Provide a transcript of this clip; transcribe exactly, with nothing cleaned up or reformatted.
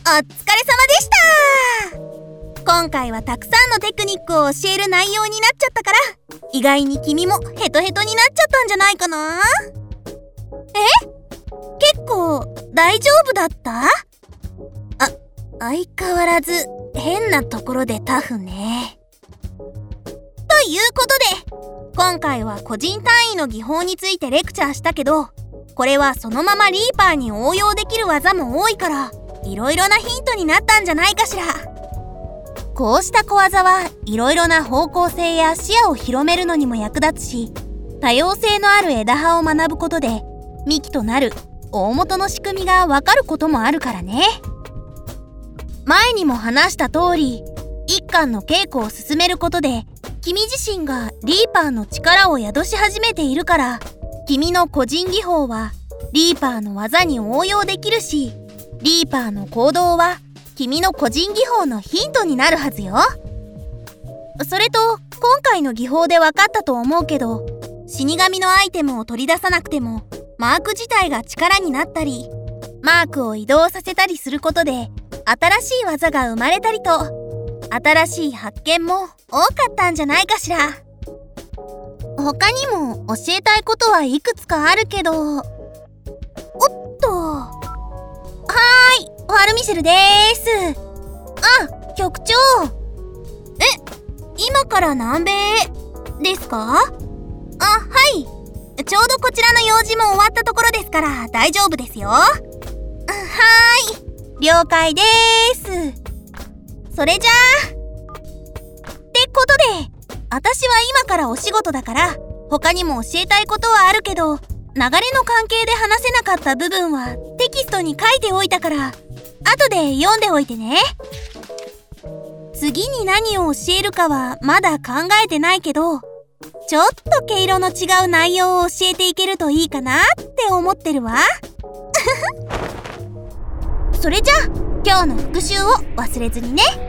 疲れ様でした。今回はたくさんのテクニックを教える内容になっちゃったから、意外に君もヘトヘトになっちゃったんじゃないかな。え？結構大丈夫だった？あ、相変わらず変なところでタフね。ということで、今回は個人単位の技法についてレクチャーしたけど、これはそのままリーパーに応用できる技も多いから、いろいろなヒントになったんじゃないかしら。こうした小技はいろいろな方向性や視野を広めるのにも役立つし、多様性のある枝葉を学ぶことで幹となる大元の仕組みがわかることもあるからね。前にも話した通り、一貫の稽古を進めることで君自身がリーパーの力を宿し始めているから、君の個人技法はリーパーの技に応用できるし、リーパーの行動は君の個人技法のヒントになるはずよ。それと今回の技法で分かったと思うけど、死神のアイテムを取り出さなくてもマーク自体が力になったり、マークを移動させたりすることで新しい技が生まれたりと、新しい発見も多かったんじゃないかしら。他にも教えたいことはいくつかあるけど、おっと、はーい、ファルミシェルでーす。あ、局長。え、今から南米ですか？あ、はい。ちょうどこちらの用事も終わったところですから大丈夫ですよ。はーい、了解でーす。それじゃあ。ってことで、私は今からお仕事だから、他にも教えたいことはあるけど、流れの関係で話せなかった部分はテキストに書いておいたから、後で読んでおいてね。次に何を教えるかはまだ考えてないけど、ちょっと毛色の違う内容を教えていけるといいかなって思ってるわ。それじゃあ今日の復習を忘れずにね。